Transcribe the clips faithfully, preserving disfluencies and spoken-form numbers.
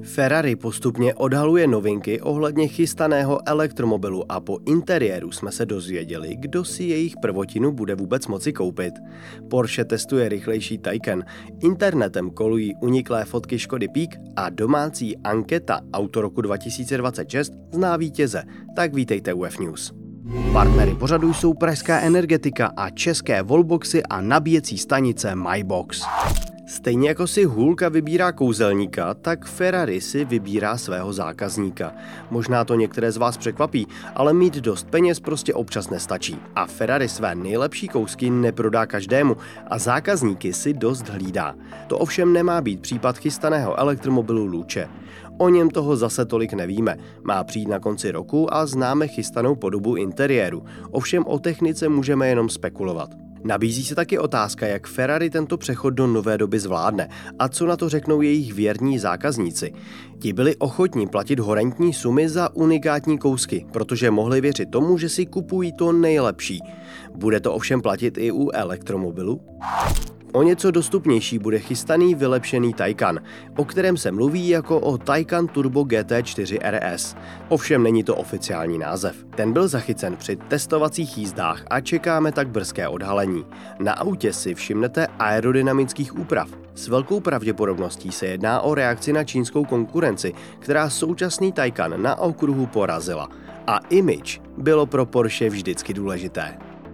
Ferrari postupně odhaluje novinky ohledně chystaného elektromobilu a po interiéru jsme se dozvěděli, kdo si jejich prvotinu bude vůbec moci koupit. Porsche testuje rychlejší Taycan, internetem kolují uniklé fotky Škody Peak a domácí anketa Auto roku dva tisíce dvacet šest zná vítěze. Tak vítejte u F News. Partnery pořadu jsou Pražská energetika a české wallboxy a nabíjecí stanice MyBox. Stejně jako si hůlka vybírá kouzelníka, tak Ferrari si vybírá svého zákazníka. Možná to některé z vás překvapí, ale mít dost peněz prostě občas nestačí. A Ferrari své nejlepší kousky neprodá každému a zákazníky si dost hlídá. To ovšem nemá být případ chystaného elektromobilu Luce. O něm toho zase tolik nevíme. Má přijít na konci roku a známe chystanou podobu interiéru. Ovšem o technice můžeme jenom spekulovat. Nabízí se taky otázka, jak Ferrari tento přechod do nové doby zvládne a co na to řeknou jejich věrní zákazníci. Ti byli ochotní platit horentní sumy za unikátní kousky, protože mohli věřit tomu, že si kupují to nejlepší. Bude to ovšem platit i u elektromobilu? O něco dostupnější bude chystaný vylepšený Taycan, o kterém se mluví jako o Taycan Turbo G T čtyři R S. Ovšem není to oficiální název. Ten byl zachycen při testovacích jízdách a čekáme tak brzké odhalení. Na autě si všimnete aerodynamických úprav. S velkou pravděpodobností se jedná o reakci na čínskou konkurenci, která současný Taycan na okruhu porazila. A image bylo pro Porsche vždycky důležité.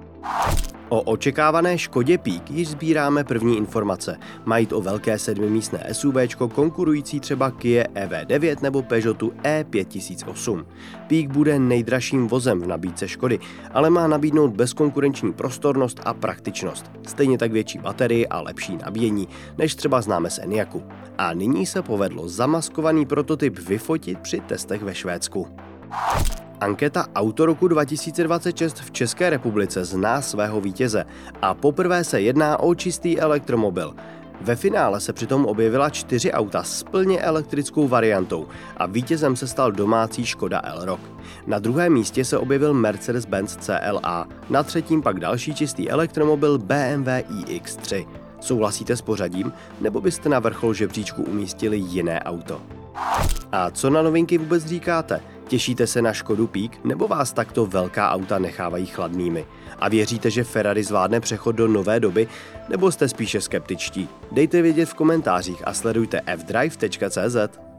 O očekávané Škodě Peak již sbíráme první informace. Mají to velké sedmimístné SUVčko konkurující třeba Kia E V devět nebo Peugeotu E pět tisíc osm. Peak bude nejdražším vozem v nabídce Škody, ale má nabídnout bezkonkurenční prostornost a praktičnost. Stejně tak větší baterii a lepší nabíjení, než třeba známe z Enyaqu. A nyní se povedlo zamaskovaný prototyp vyfotit při testech ve Švédsku. Anketa Auto roku dva tisíce dvacet šest v České republice zná svého vítěze a poprvé se jedná o čistý elektromobil. Ve finále se přitom objevila čtyři auta s plně elektrickou variantou a vítězem se stal domácí Škoda Elroq. Na druhém místě se objevil Mercedes-Benz C L A, na třetím pak další čistý elektromobil B M W i X tři. Souhlasíte s pořadím, nebo byste na vrchol žebříčku umístili jiné auto? A co na novinky vůbec říkáte? Těšíte se na Škodu Peak, nebo vás takto velká auta nechávají chladnými? A věříte, že Ferrari zvládne přechod do nové doby, nebo jste spíše skeptičtí? Dejte vědět v komentářích a sledujte f drive tečka cé zet.